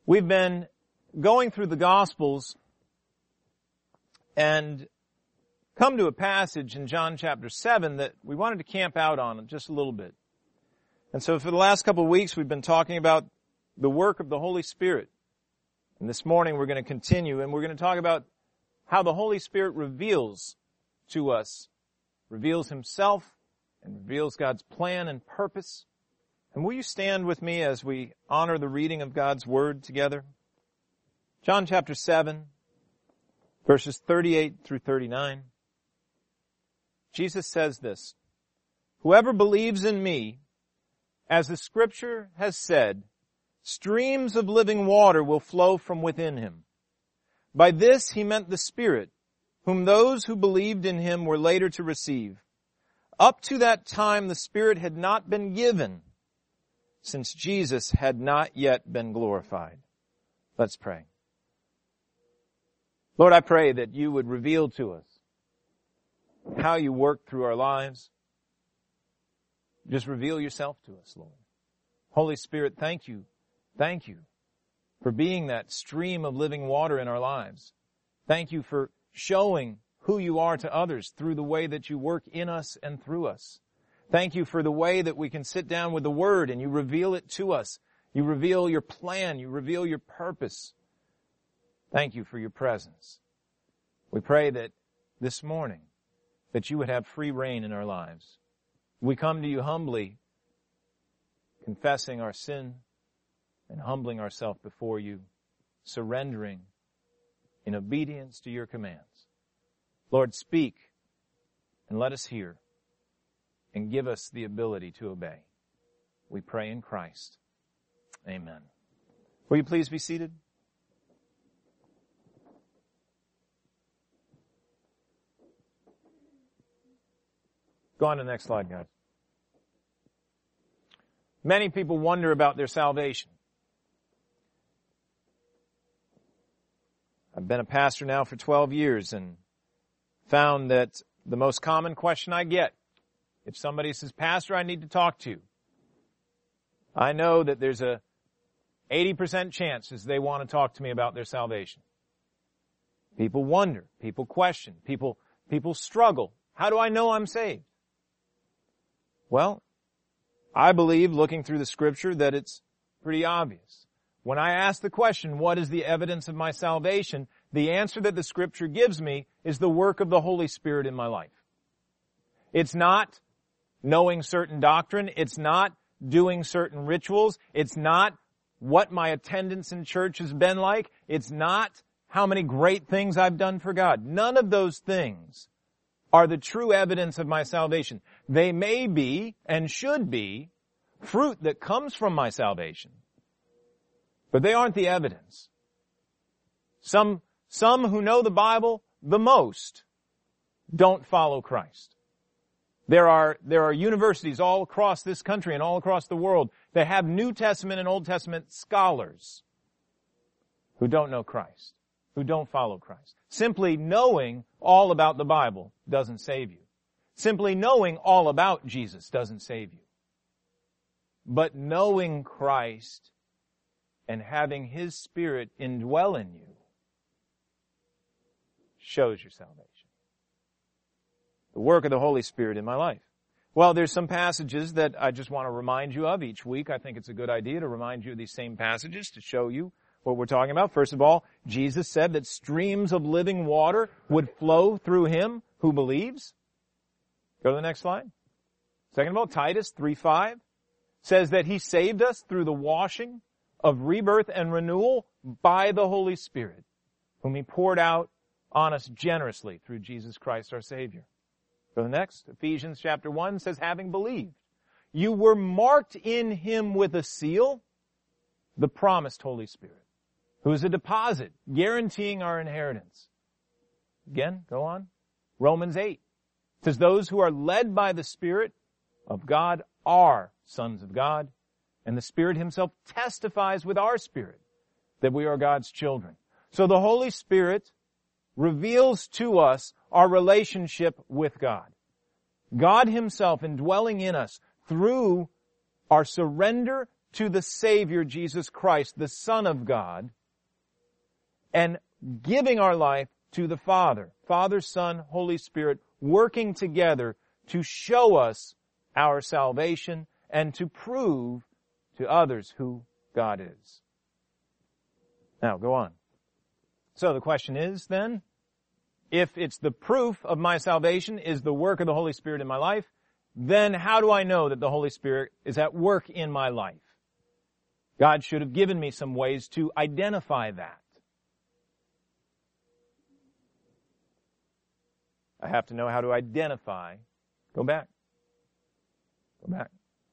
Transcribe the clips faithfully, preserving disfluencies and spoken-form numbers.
We've been going through the Gospels and come to a passage in John chapter seven that we wanted to camp out on just a little bit. And so for the last couple of weeks, we've been talking about the work of the Holy Spirit. And this morning we're going to continue, and we're going to talk about how the Holy Spirit reveals to us, reveals Himself, and reveals God's plan and purpose. And will you stand with me as we honor the reading of God's Word together? John chapter seven, verses thirty-eight through thirty-nine. Jesus says this, "Whoever believes in me, as the Scripture has said, streams of living water will flow from within him. By this he meant the Spirit, whom those who believed in him were later to receive. Up to that time the Spirit had not been given, since Jesus had not yet been glorified." Let's pray. Lord, I pray that you would reveal to us how you work through our lives. Just reveal yourself to us, Lord. Holy Spirit, thank you. Thank you for being that stream of living water in our lives. Thank you for showing who you are to others through the way that you work in us and through us. Thank you for the way that we can sit down with the Word and you reveal it to us. You reveal your plan. You reveal your purpose. Thank you for your presence. We pray that this morning that you would have free reign in our lives. We come to you humbly, confessing our sin and humbling ourselves before you, surrendering in obedience to your commands. Lord, speak and let us hear and give us the ability to obey. We pray in Christ. Amen. Will you please be seated? Go on to the next slide, guys. Many people wonder about their salvation. I've been a pastor now for twelve years and found that the most common question I get, if somebody says, "Pastor, I need to talk to you," I know that there's a eighty percent chance that they want to talk to me about their salvation. People wonder, people question, people, people struggle. How do I know I'm saved? Well, I believe, looking through the Scripture, that it's pretty obvious. When I ask the question, what is the evidence of my salvation? The answer that the Scripture gives me is the work of the Holy Spirit in my life. It's not knowing certain doctrine. It's not doing certain rituals. It's not what my attendance in church has been like. It's not how many great things I've done for God. None of those things are the true evidence of my salvation. They may be and should be fruit that comes from my salvation, but they aren't the evidence. Some, some who know the Bible the most don't follow Christ. There are, there are universities all across this country and all across the world that have New Testament and Old Testament scholars who don't know Christ, who don't follow Christ. Simply knowing all about the Bible doesn't save you. Simply knowing all about Jesus doesn't save you. But knowing Christ and having His Spirit indwell in you shows your salvation. The work of the Holy Spirit in my life. Well, there's some passages that I just want to remind you of each week. I think it's a good idea to remind you of these same passages to show you what we're talking about. First of all, Jesus said that streams of living water would flow through him who believes. Go to the next slide. Second of all, Titus three five says that He saved us through the washing of rebirth and renewal by the Holy Spirit, whom He poured out on us generously through Jesus Christ our Savior. Go to the next. Ephesians chapter one says, having believed, you were marked in Him with a seal, the promised Holy Spirit, who is a deposit guaranteeing our inheritance. Again, go on. Romans eight says those who are led by the Spirit of God are sons of God, and the Spirit Himself testifies with our spirit that we are God's children. So the Holy Spirit reveals to us our relationship with God. God Himself indwelling in us through our surrender to the Savior, Jesus Christ, the Son of God, and giving our life to the Father. Father, Son, Holy Spirit, working together to show us our salvation and to prove to others who God is. Now, go on. So the question is then, if it's the proof of my salvation is the work of the Holy Spirit in my life, then how do I know that the Holy Spirit is at work in my life? God should have given me some ways to identify that. I have to know how to identify. Go back. Go back.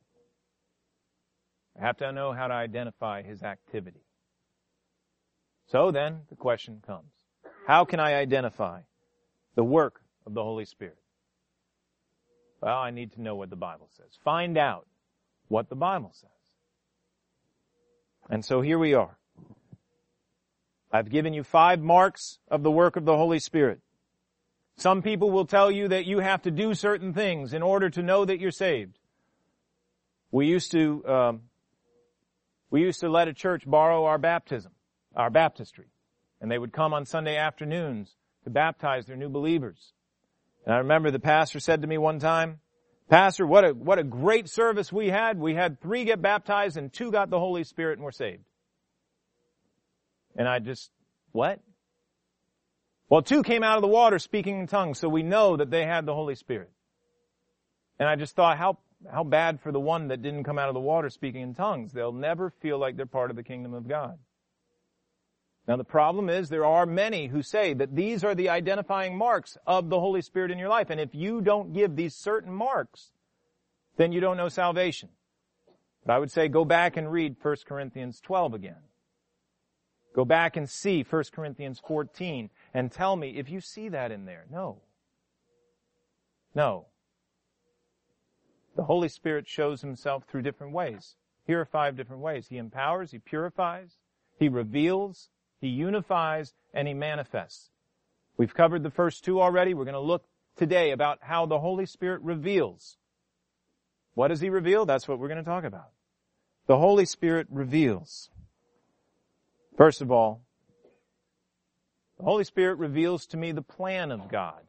I have to know how to identify His activity. So then, the question comes, how can I identify the work of the Holy Spirit? Well, I need to know what the Bible says. Find out what the Bible says. And so here we are. I've given you five marks of the work of the Holy Spirit. Some people will tell you that you have to do certain things in order to know that you're saved. We used to, um, we used to let a church borrow our baptism, our baptistry, and they would come on Sunday afternoons to baptize their new believers. And I remember the pastor said to me one time, Pastor, what a, what a great service we had. We had three get baptized and two got the Holy Spirit and were saved. And I just, what? Well, two came out of the water speaking in tongues, so we know that they had the Holy Spirit. And I just thought, how, how bad for the one that didn't come out of the water speaking in tongues. They'll never feel like they're part of the kingdom of God. Now the problem is there are many who say that these are the identifying marks of the Holy Spirit in your life. And if you don't give these certain marks, then you don't know salvation. But I would say go back and read First Corinthians twelve again. Go back and see First Corinthians fourteen and tell me if you see that in there. No. No. The Holy Spirit shows Himself through different ways. Here are five different ways. He empowers, He purifies, He reveals, He unifies, and He manifests. We've covered the first two already. We're going to look today about how the Holy Spirit reveals. What does He reveal? That's what we're going to talk about. The Holy Spirit reveals. First of all, the Holy Spirit reveals to me the plan of God.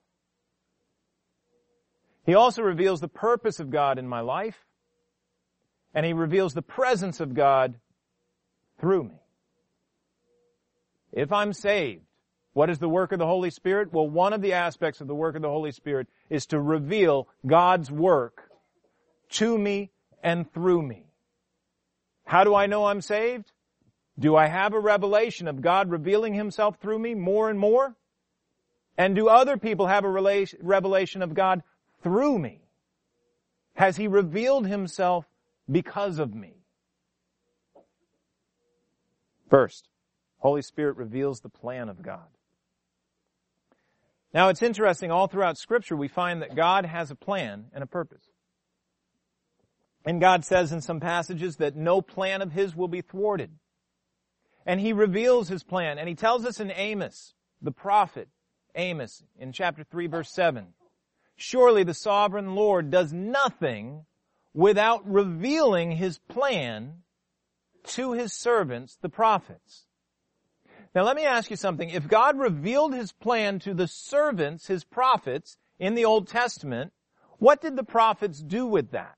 He also reveals the purpose of God in my life, and He reveals the presence of God through me. If I'm saved, what is the work of the Holy Spirit? Well, one of the aspects of the work of the Holy Spirit is to reveal God's work to me and through me. How do I know I'm saved? Do I have a revelation of God revealing Himself through me more and more? And do other people have a revelation of God through me? Has He revealed Himself because of me? First, Holy Spirit reveals the plan of God. Now it's interesting, all throughout Scripture we find that God has a plan and a purpose. And God says in some passages that no plan of His will be thwarted. And He reveals His plan, and He tells us in Amos, the prophet Amos, in chapter three, verse seven, surely the sovereign Lord does nothing without revealing His plan to His servants, the prophets. Now let me ask you something. If God revealed His plan to the servants, His prophets, in the Old Testament, what did the prophets do with that?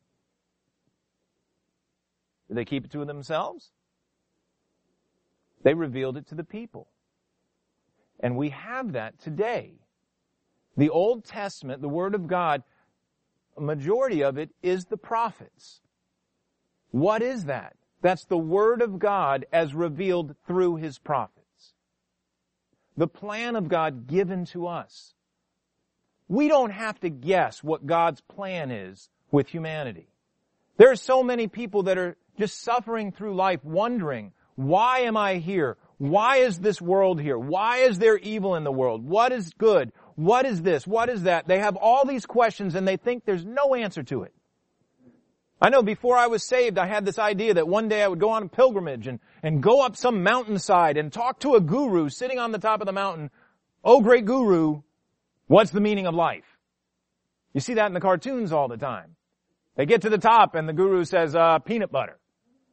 Did they keep it to themselves? They revealed it to the people. And we have that today. The Old Testament, the Word of God, a majority of it is the prophets. What is that? That's the Word of God as revealed through His prophets. The plan of God given to us. We don't have to guess what God's plan is with humanity. There are so many people that are just suffering through life wondering, why am I here? Why is this world here? Why is there evil in the world? What is good? What is this? What is that? They have all these questions and they think there's no answer to it. I know before I was saved, I had this idea that one day I would go on a pilgrimage and, and go up some mountainside and talk to a guru sitting on the top of the mountain. Oh, great guru, what's the meaning of life? You see that in the cartoons all the time. They get to the top and the guru says, uh, peanut butter.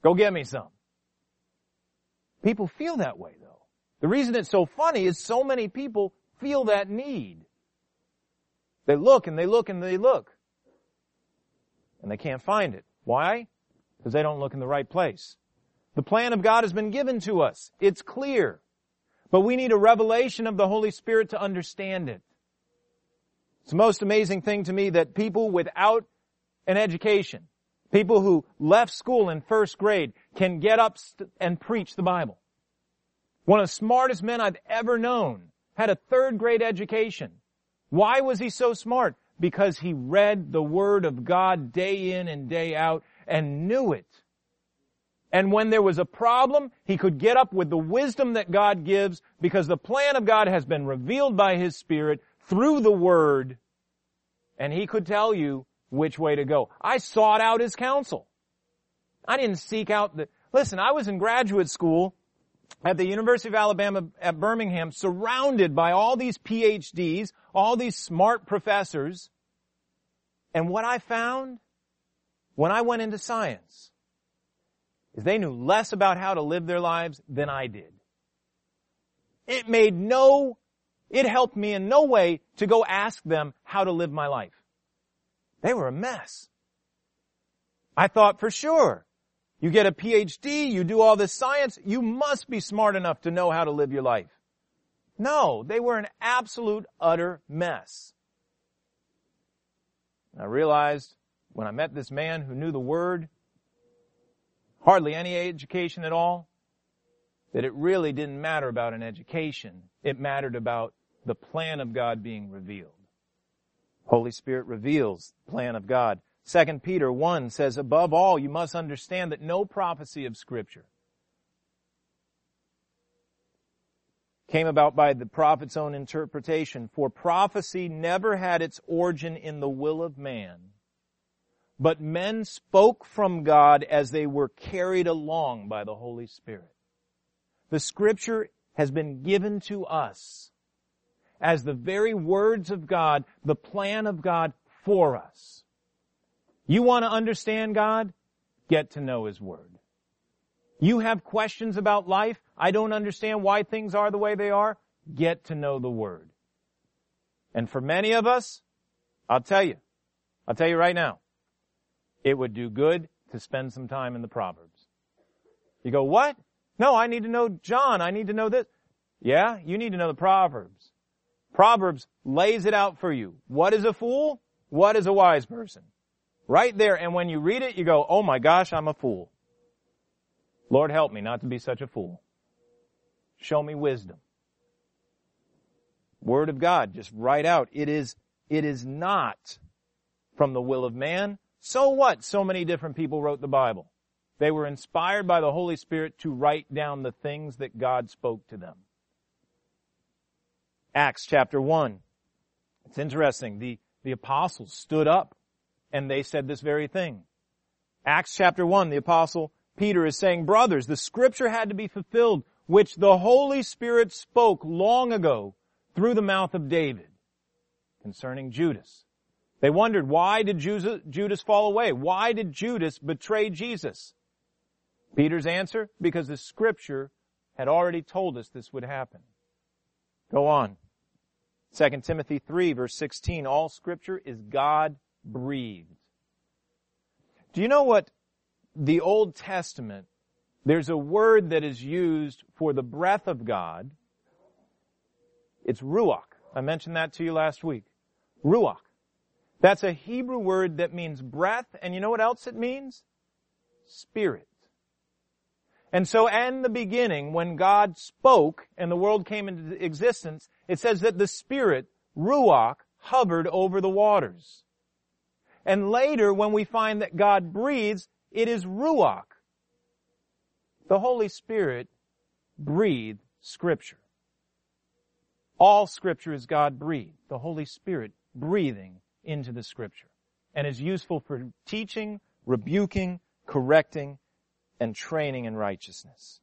Go get me some. People feel that way, though. The reason it's so funny is so many people feel that need. They look and they look and they look. And they can't find it. Why? Because they don't look in the right place. The plan of God has been given to us. It's clear. But we need a revelation of the Holy Spirit to understand it. It's the most amazing thing to me that people without an education, people who left school in first grade, can get up st- and preach the Bible. One of the smartest men I've ever known had a third grade education. Why was he so smart? Because he read the Word of God day in and day out and knew it. And when there was a problem, he could get up with the wisdom that God gives because the plan of God has been revealed by His Spirit through the Word, and he could tell you which way to go. I sought out his counsel. I didn't seek out the... Listen, I was in graduate school at the University of Alabama at Birmingham, surrounded by all these P H Ds, all these smart professors. And what I found when I went into science is they knew less about how to live their lives than I did. It made no, it helped me in no way to go ask them how to live my life. They were a mess. I thought for sure, you get a P H D, you do all this science, you must be smart enough to know how to live your life. No, they were an absolute, utter mess. And I realized when I met this man who knew the Word, hardly any education at all, that it really didn't matter about an education. It mattered about the plan of God being revealed. Holy Spirit reveals the plan of God. Second Peter one says, above all, you must understand that no prophecy of Scripture came about by the prophet's own interpretation. For prophecy never had its origin in the will of man, but men spoke from God as they were carried along by the Holy Spirit. The Scripture has been given to us as the very words of God, the plan of God for us. You want to understand God? Get to know His Word. You have questions about life? I don't understand why things are the way they are? Get to know the Word. And for many of us, I'll tell you, I'll tell you right now, it would do good to spend some time in the Proverbs. You go, what? No, I need to know John. I need to know this. Yeah, you need to know the Proverbs. Proverbs lays it out for you. What is a fool? What is a wise person? Right there. And when you read it, you go, oh my gosh, I'm a fool. Lord, help me not to be such a fool. Show me wisdom. Word of God, just right out. It is, it is not from the will of man. So what? So many different people wrote the Bible. They were inspired by the Holy Spirit to write down the things that God spoke to them. Acts chapter one. It's interesting. The, the apostles stood up and they said this very thing. Acts chapter one, the apostle Peter is saying, brothers, the Scripture had to be fulfilled, which the Holy Spirit spoke long ago through the mouth of David concerning Judas. They wondered, why did Judas fall away? Why did Judas betray Jesus? Peter's answer, because the Scripture had already told us this would happen. Go on. Second Timothy three, verse sixteen, all Scripture is God-breathed. Do you know what the Old Testament, there's a word that is used for the breath of God. It's ruach. I mentioned that to you last week. Ruach. That's a Hebrew word that means breath, and you know what else it means? Spirit. And so in the beginning, when God spoke and the world came into existence, it says that the Spirit, ruach, hovered over the waters. And later, when we find that God breathes, it is ruach. The Holy Spirit breathed Scripture. All Scripture is God-breathed. The Holy Spirit breathing into the Scripture. And is useful for teaching, rebuking, correcting, and training in righteousness.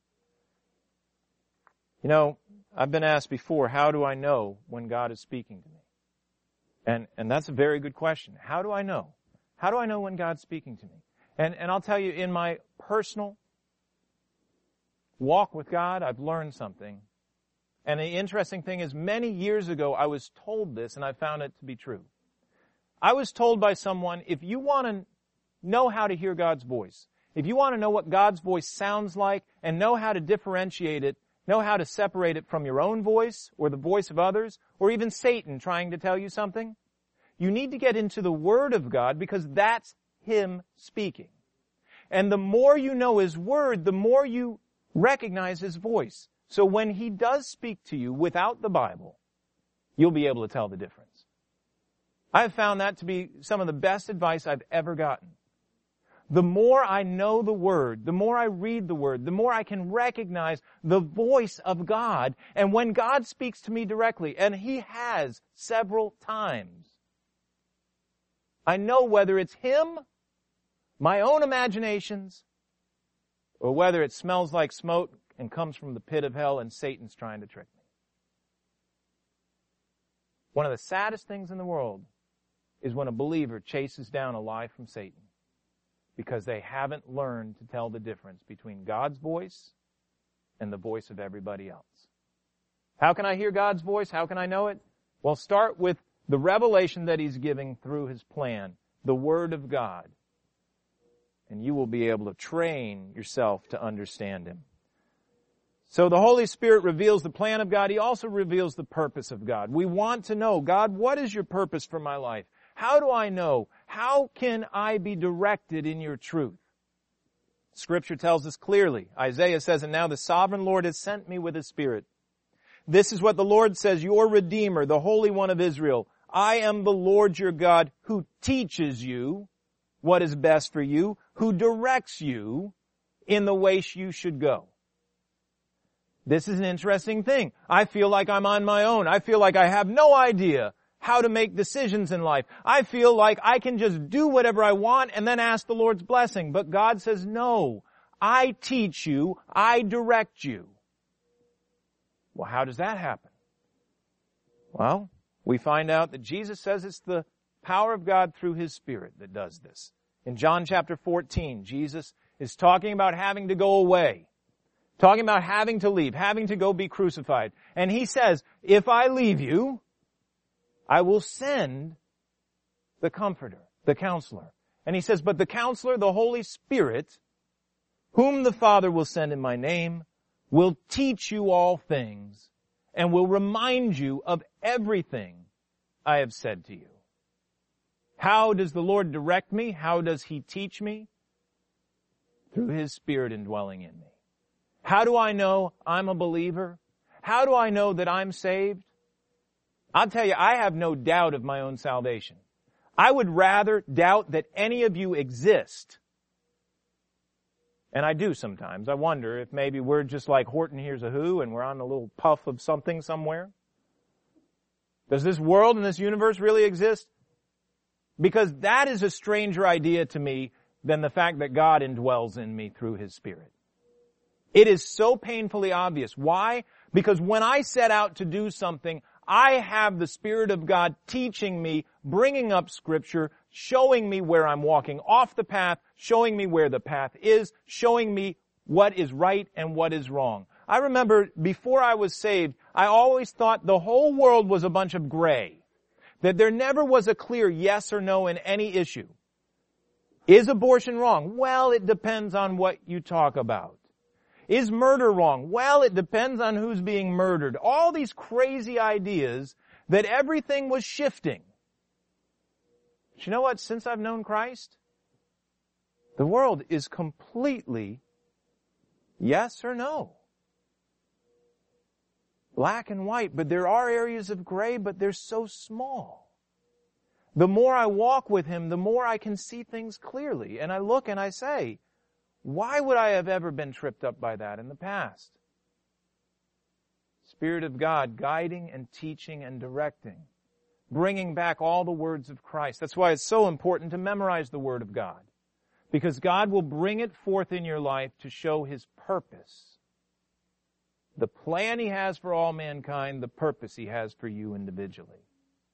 You know, I've been asked before, how do I know when God is speaking to me? And, and that's a very good question. How do I know? How do I know when God's speaking to me? And, and I'll tell you, in my personal walk with God, I've learned something. And the interesting thing is, many years ago, I was told this, and I found it to be true. I was told by someone, if you want to know how to hear God's voice, if you want to know what God's voice sounds like, and know how to differentiate it, know how to separate it from your own voice, or the voice of others, or even Satan trying to tell you something, you need to get into the Word of God, because that's Him speaking. And the more you know His Word, the more you recognize His voice. So when He does speak to you without the Bible, you'll be able to tell the difference. I've found that to be some of the best advice I've ever gotten. The more I know the Word, the more I read the Word, the more I can recognize the voice of God. And when God speaks to me directly, and He has several times, I know whether it's Him, my own imaginations, or whether it smells like smoke and comes from the pit of hell and Satan's trying to trick me. One of the saddest things in the world is when a believer chases down a lie from Satan because they haven't learned to tell the difference between God's voice and the voice of everybody else. How can I hear God's voice? How can I know it? Well, start with the revelation that He's giving through His plan, the Word of God. And you will be able to train yourself to understand Him. So the Holy Spirit reveals the plan of God. He also reveals the purpose of God. We want to know, God, what is your purpose for my life? How do I know? How can I be directed in your truth? Scripture tells us clearly. Isaiah says, and now the sovereign Lord has sent me with His Spirit. This is what the Lord says, your Redeemer, the Holy One of Israel. I am the Lord your God who teaches you what is best for you, who directs you in the way you should go. This is an interesting thing. I feel like I'm on my own. I feel like I have no idea how to make decisions in life. I feel like I can just do whatever I want and then ask the Lord's blessing. But God says, no, I teach you, I direct you. Well, how does that happen? Well, we find out that Jesus says it's the power of God through His Spirit that does this. In John chapter fourteen, Jesus is talking about having to go away. Talking about having to leave, having to go be crucified. And He says, if I leave you, I will send the Comforter, the Counselor. And He says, but the Counselor, the Holy Spirit, whom the Father will send in my name, will teach you all things and will remind you of everything I have said to you. How does the Lord direct me? How does He teach me? Through His Spirit indwelling in me. How do I know I'm a believer? How do I know that I'm saved? I'll tell you, I have no doubt of my own salvation. I would rather doubt that any of you exist. And I do sometimes. I wonder if maybe we're just like Horton Hears a Who and we're on a little puff of something somewhere. Does this world and this universe really exist? Because that is a stranger idea to me than the fact that God indwells in me through His Spirit. It is so painfully obvious. Why? Because when I set out to do something, I have the Spirit of God teaching me, bringing up Scripture, showing me where I'm walking off the path, showing me where the path is, showing me what is right and what is wrong. I remember before I was saved, I always thought the whole world was a bunch of gray. That there never was a clear yes or no in any issue. Is abortion wrong? Well, it depends on what you talk about. Is murder wrong? Well, it depends on who's being murdered. All these crazy ideas that everything was shifting. But you know what? Since I've known Christ, the world is completely yes or no. Black and white, but there are areas of gray, but they're so small. The more I walk with Him, the more I can see things clearly. And I look and I say, why would I have ever been tripped up by that in the past? Spirit of God guiding and teaching and directing, bringing back all the words of Christ. That's why it's so important to memorize the Word of God, because God will bring it forth in your life to show His purpose. The plan He has for all mankind, the purpose He has for you individually.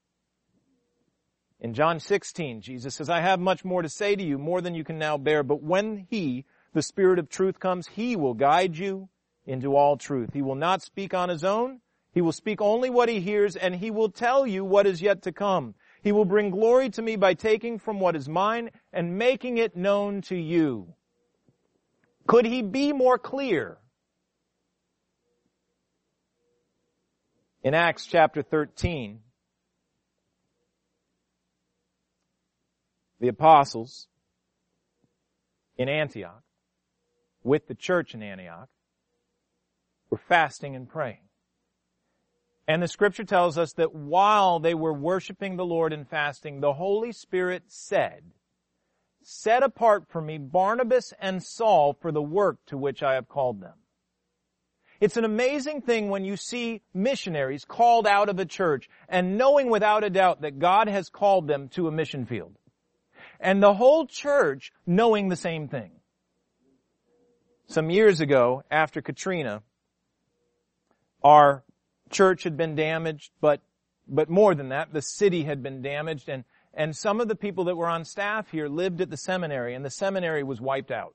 In John sixteen, Jesus says, I have much more to say to you, more than you can now bear, but when He, the Spirit of truth, comes, He will guide you into all truth. He will not speak on his own. He will speak only what he hears, and he will tell you what is yet to come. He will bring glory to me by taking from what is mine and making it known to you. Could he be more clear? In Acts chapter thirteen, the apostles in Antioch, with the church in Antioch, were fasting and praying. And the scripture tells us that while they were worshiping the Lord and fasting, the Holy Spirit said, "Set apart for me Barnabas and Saul for the work to which I have called them." It's an amazing thing when you see missionaries called out of a church and knowing without a doubt that God has called them to a mission field. And the whole church knowing the same thing. Some years ago, after Katrina, our church had been damaged, but but more than that, the city had been damaged, and and some of the people that were on staff here lived at the seminary, and the seminary was wiped out.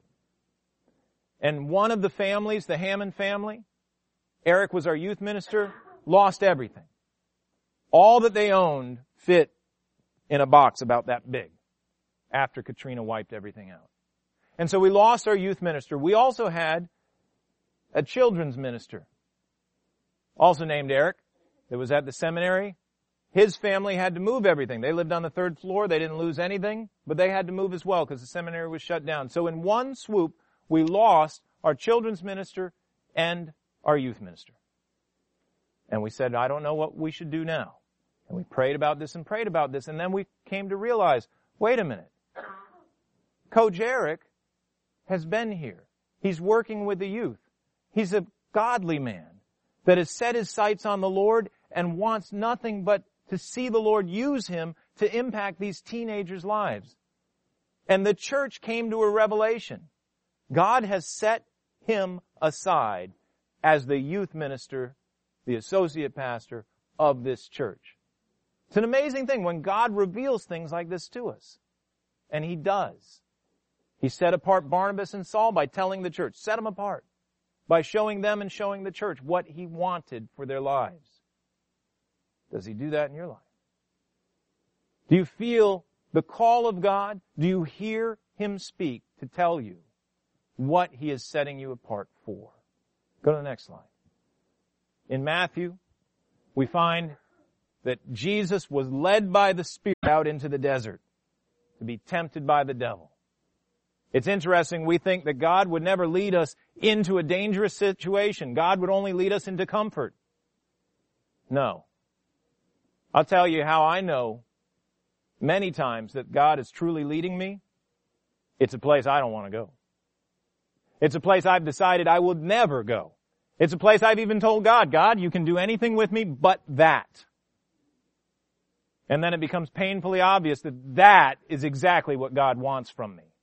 And one of the families, the Hammond family, Eric was our youth minister, lost everything. All that they owned fit in a box about that big after Katrina wiped everything out. And so we lost our youth minister. We also had a children's minister, also named Eric, that was at the seminary. His family had to move everything. They lived on the third floor. They didn't lose anything, but they had to move as well because the seminary was shut down. So in one swoop, we lost our children's minister and our youth minister. And we said, I don't know what we should do now. And we prayed about this and prayed about this. And then we came to realize, wait a minute. Coach Eric has been here. He's working with the youth. He's a godly man that has set his sights on the Lord and wants nothing but to see the Lord use him to impact these teenagers' lives. And the church came to a revelation. God has set him aside as the youth minister, the associate pastor of this church. It's an amazing thing when God reveals things like this to us. And he does. He set apart Barnabas and Saul by telling the church, set them apart, by showing them and showing the church what he wanted for their lives. Does he do that in your life? Do you feel the call of God? Do you hear him speak to tell you what he is setting you apart for? Go to the next slide. In Matthew, we find that Jesus was led by the Spirit out into the desert to be tempted by the devil. It's interesting, we think that God would never lead us into a dangerous situation. God would only lead us into comfort. No. I'll tell you how I know many times that God is truly leading me. It's a place I don't want to go. It's a place I've decided I will never go. It's a place I've even told God, God, you can do anything with me but that. And then it becomes painfully obvious that that is exactly what God wants from me.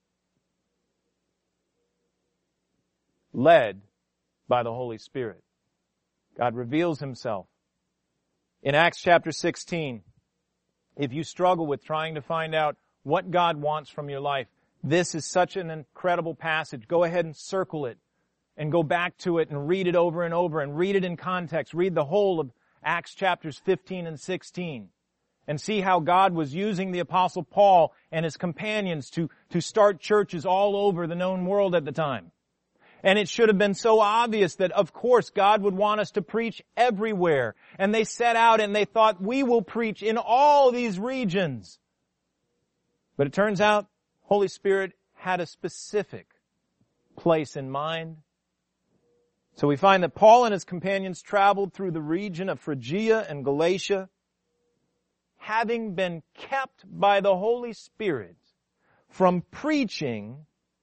Led by the Holy Spirit. God reveals himself. In Acts chapter sixteen, if you struggle with trying to find out what God wants from your life, this is such an incredible passage. Go ahead and circle it and go back to it and read it over and over and read it in context. Read the whole of Acts chapters fifteen and sixteen and see how God was using the Apostle Paul and his companions to, to start churches all over the known world at the time. And it should have been so obvious that, of course, God would want us to preach everywhere. And they set out and they thought, we will preach in all these regions. But it turns out, Holy Spirit had a specific place in mind. So we find that Paul and his companions traveled through the region of Phrygia and Galatia, having been kept by the Holy Spirit from preaching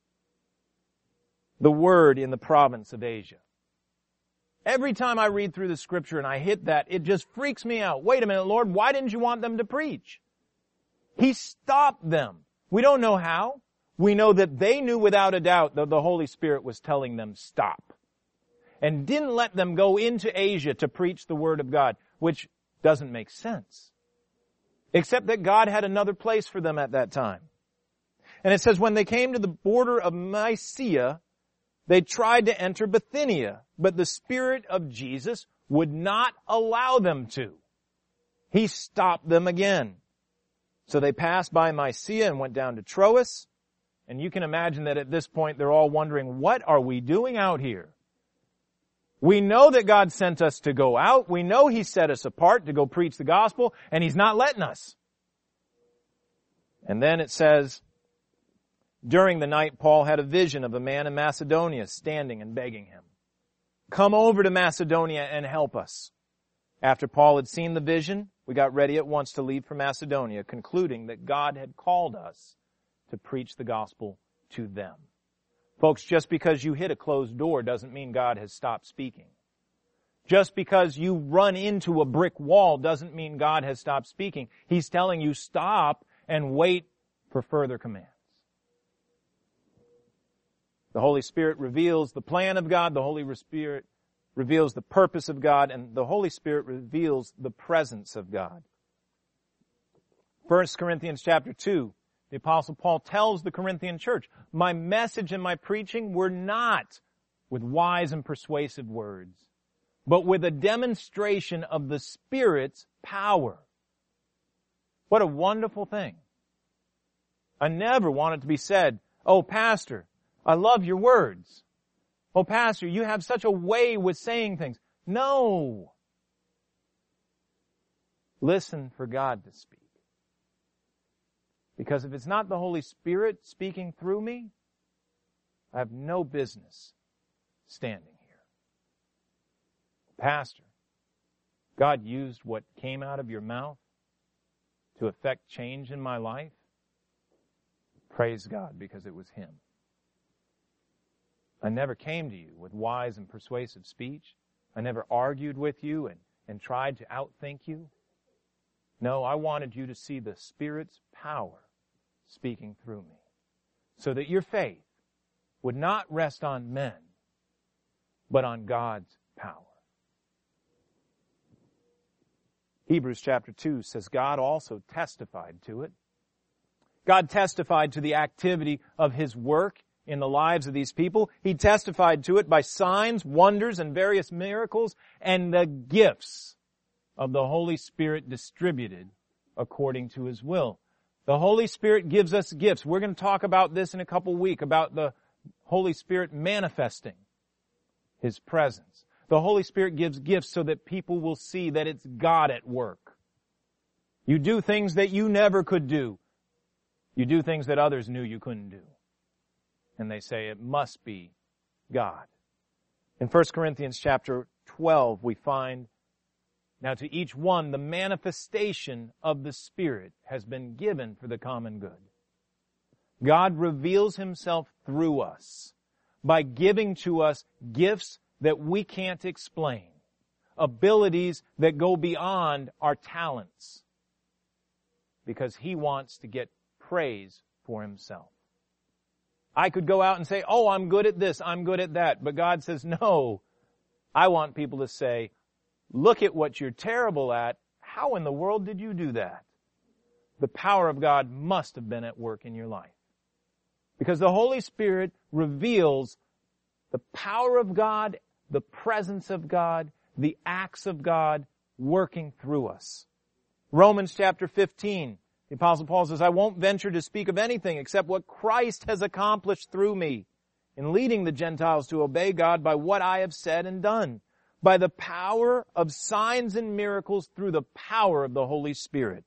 the word in the province of Asia. Every time I read through the scripture and I hit that, it just freaks me out. Wait a minute, Lord, why didn't you want them to preach? He stopped them. We don't know how. We know that they knew without a doubt that the Holy Spirit was telling them stop. And didn't let them go into Asia to preach the word of God, which doesn't make sense. Except that God had another place for them at that time. And it says, when they came to the border of Mysia, They tried to enter Bithynia, but the Spirit of Jesus would not allow them to. He stopped them again. So they passed by Mysia and went down to Troas. And you can imagine that at this point they're all wondering, what are we doing out here? We know that God sent us to go out. We know He set us apart to go preach the gospel, and He's not letting us. And then it says, during the night, Paul had a vision of a man in Macedonia standing and begging him, "Come over to Macedonia and help us." After Paul had seen the vision, we got ready at once to leave for Macedonia, concluding that God had called us to preach the gospel to them. Folks, just because you hit a closed door doesn't mean God has stopped speaking. Just because you run into a brick wall doesn't mean God has stopped speaking. He's telling you stop and wait for further commands. The Holy Spirit reveals the plan of God. The Holy Spirit reveals the purpose of God. And the Holy Spirit reveals the presence of God. First Corinthians chapter two, the Apostle Paul tells the Corinthian church, my message and my preaching were not with wise and persuasive words, but with a demonstration of the Spirit's power. What a wonderful thing. I never want it to be said, "Oh, Pastor, I love your words. Oh, Pastor, you have such a way with saying things." No. Listen for God to speak. Because if it's not the Holy Spirit speaking through me, I have no business standing here. Pastor, God used what came out of your mouth to affect change in my life. Praise God, because it was Him. I never came to you with wise and persuasive speech. I never argued with you and, and tried to outthink you. No, I wanted you to see the Spirit's power speaking through me, so that your faith would not rest on men, but on God's power. Hebrews chapter two says God also testified to it. God testified to the activity of His work in the lives of these people. He testified to it by signs, wonders, and various miracles, and the gifts of the Holy Spirit distributed according to His will. The Holy Spirit gives us gifts. We're going to talk about this in a couple weeks, about the Holy Spirit manifesting His presence. The Holy Spirit gives gifts so that people will see that it's God at work. You do things that you never could do. You do things that others knew you couldn't do. And they say it must be God. In First Corinthians chapter twelve, we find, now to each one the manifestation of the Spirit has been given for the common good. God reveals Himself through us by giving to us gifts that we can't explain, abilities that go beyond our talents, because He wants to get praise for Himself. I could go out and say, "Oh, I'm good at this, I'm good at that," but God says, "No, I want people to say, look at what you're terrible at. How in the world did you do that?" The power of God must have been at work in your life. Because the Holy Spirit reveals the power of God, the presence of God, the acts of God working through us. Romans chapter fifteen, the Apostle Paul says, "I won't venture to speak of anything except what Christ has accomplished through me in leading the Gentiles to obey God by what I have said and done, by the power of signs and miracles through the power of the Holy Spirit."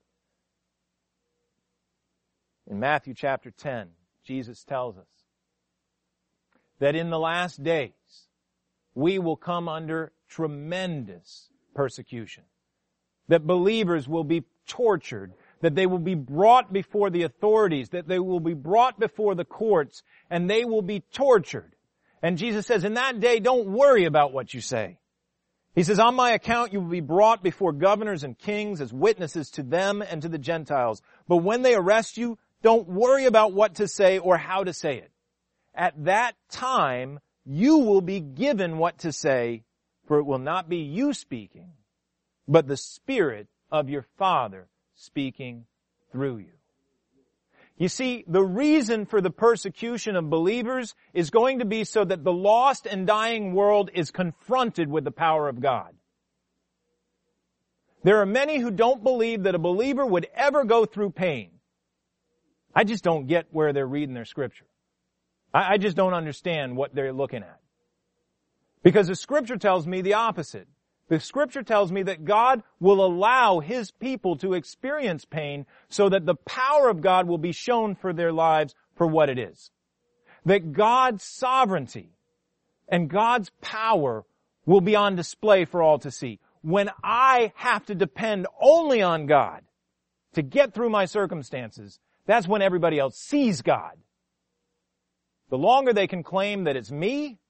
In Matthew chapter ten, Jesus tells us that in the last days, we will come under tremendous persecution, that believers will be tortured, that they will be brought before the authorities, that they will be brought before the courts, and they will be tortured. And Jesus says, in that day, don't worry about what you say. He says, on my account, you will be brought before governors and kings as witnesses to them and to the Gentiles. But when they arrest you, don't worry about what to say or how to say it. At that time, you will be given what to say, for it will not be you speaking, but the Spirit of your Father speaking through you. You see, the reason for the persecution of believers is going to be so that the lost and dying world is confronted with the power of God. There are many who don't believe that a believer would ever go through pain. I just don't get where they're reading their scripture. I, I just don't understand what they're looking at. Because the scripture tells me the opposite. The scripture tells me that God will allow His people to experience pain so that the power of God will be shown for their lives for what it is. That God's sovereignty and God's power will be on display for all to see. When I have to depend only on God to get through my circumstances, that's when everybody else sees God. The longer they can claim that it's me,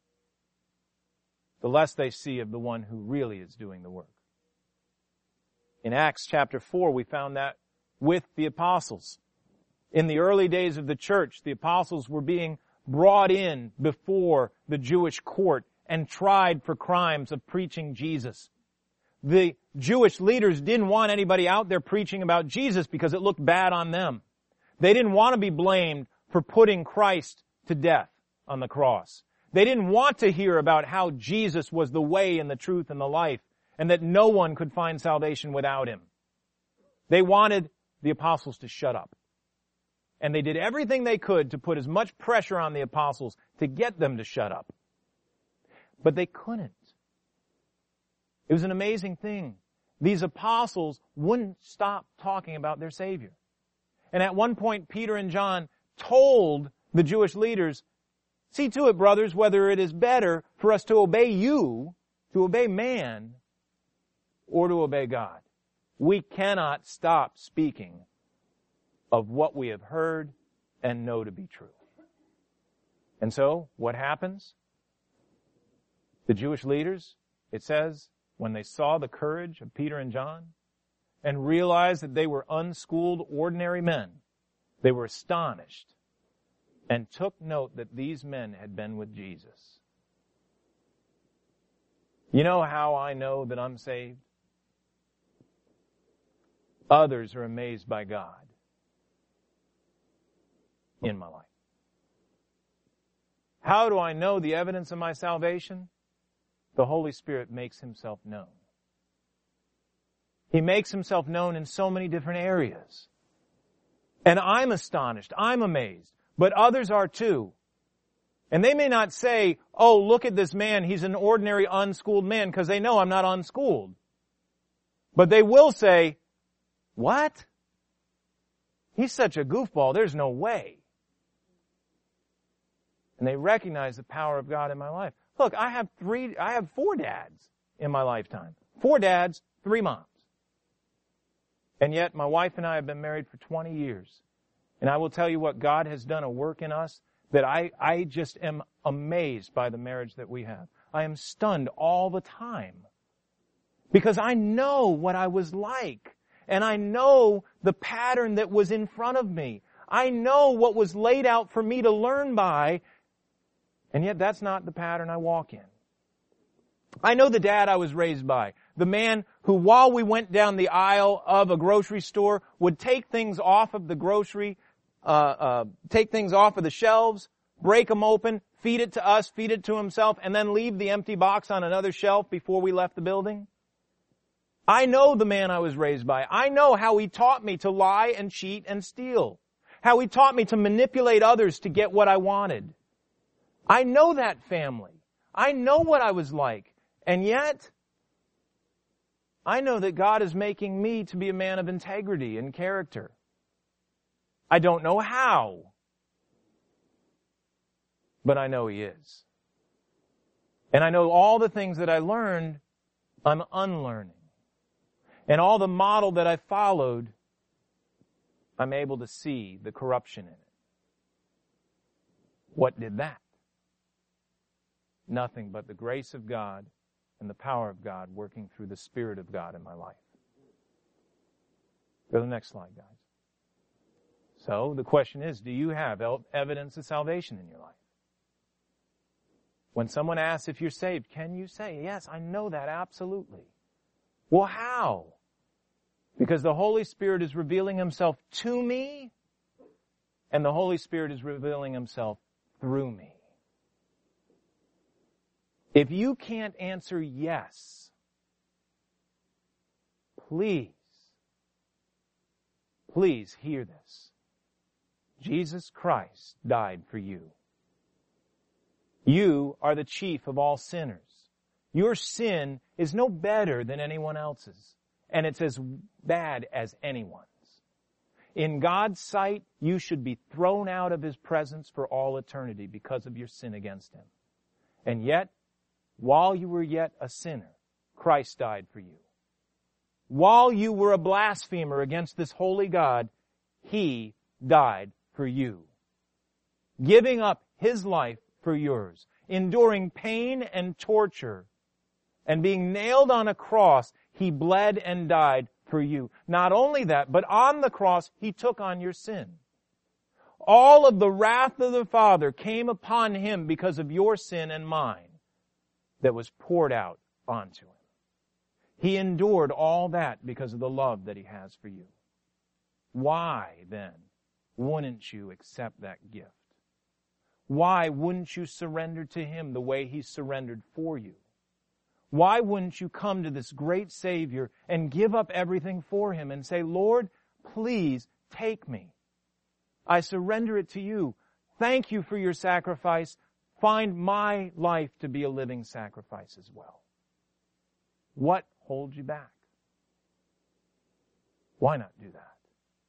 the less they see of the one who really is doing the work. In Acts chapter four, we found that with the apostles. In the early days of the church, the apostles were being brought in before the Jewish court and tried for crimes of preaching Jesus. The Jewish leaders didn't want anybody out there preaching about Jesus because it looked bad on them. They didn't want to be blamed for putting Christ to death on the cross. They didn't want to hear about how Jesus was the way and the truth and the life, and that no one could find salvation without Him. They wanted the apostles to shut up. And they did everything they could to put as much pressure on the apostles to get them to shut up. But they couldn't. It was an amazing thing. These apostles wouldn't stop talking about their Savior. And at one point, Peter and John told the Jewish leaders, see to it, brothers, whether it is better for us to obey you, to obey man, or to obey God. We cannot stop speaking of what we have heard and know to be true. And so, what happens? The Jewish leaders, it says, when they saw the courage of Peter and John and realized that they were unschooled, ordinary men, they were astonished and took note that these men had been with Jesus. You know how I know that I'm saved? Others are amazed by God in my life. How do I know the evidence of my salvation? The Holy Spirit makes Himself known. He makes Himself known in so many different areas. And I'm astonished. I'm amazed. But others are too. And they may not say, oh, look at this man. He's an ordinary unschooled man, because they know I'm not unschooled. But they will say, what? He's such a goofball. There's no way. And they recognize the power of God in my life. Look, I have three, I have four dads in my lifetime. Four dads, three moms. And yet my wife and I have been married for twenty years. And I will tell you what, God has done a work in us that I, I just am amazed by the marriage that we have. I am stunned all the time. Because I know what I was like. And I know the pattern that was in front of me. I know what was laid out for me to learn by. And yet that's not the pattern I walk in. I know the dad I was raised by. The man who, while we went down the aisle of a grocery store, would take things off of the grocery, uh, uh, take things off of the shelves, break them open, feed it to us, feed it to himself, and then leave the empty box on another shelf before we left the building. I know the man I was raised by. I know how he taught me to lie and cheat and steal. How he taught me to manipulate others to get what I wanted. I know that family. I know what I was like. And yet, I know that God is making me to be a man of integrity and character. I don't know how, but I know He is. And I know all the things that I learned, I'm unlearning. And all the model that I followed, I'm able to see the corruption in it. What did that? Nothing but the grace of God and the power of God working through the Spirit of God in my life. Go to the next slide, guys. So the question is, do you have evidence of salvation in your life? When someone asks if you're saved, can you say, yes, I know that absolutely? Well, how? Because the Holy Spirit is revealing Himself to me And the Holy Spirit is revealing Himself through me. If you can't answer yes, please, please hear this. Jesus Christ died for you. You are the chief of all sinners. Your sin is no better than anyone else's, and it's as bad as anyone's. In God's sight, you should be thrown out of His presence for all eternity because of your sin against Him. And yet, while you were yet a sinner, Christ died for you. While you were a blasphemer against this holy God, He died for you, giving up His life for yours, enduring pain and torture, and being nailed on a cross, He bled and died for you. Not only that, but on the cross, He took on your sin. All of the wrath of the Father came upon Him because of your sin and mine that was poured out onto Him. He endured all that because of the love that He has for you. Why, then, wouldn't you accept that gift? Why wouldn't you surrender to Him the way He surrendered for you? Why wouldn't you come to this great Savior and give up everything for Him and say, Lord, please take me. I surrender it to you. Thank you for your sacrifice. Find my life to be a living sacrifice as well. What holds you back? Why not do that?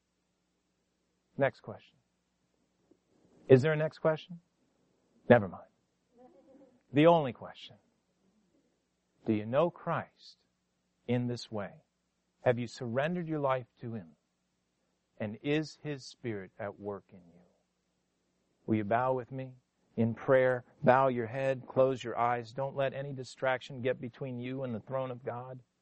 Next question. Is there a next question? Never mind. The only question. Do you know Christ in this way? Have you surrendered your life to Him? And is His Spirit at work in you? Will you bow with me in prayer? Bow your head, close your eyes. Don't let any distraction get between you and the throne of God.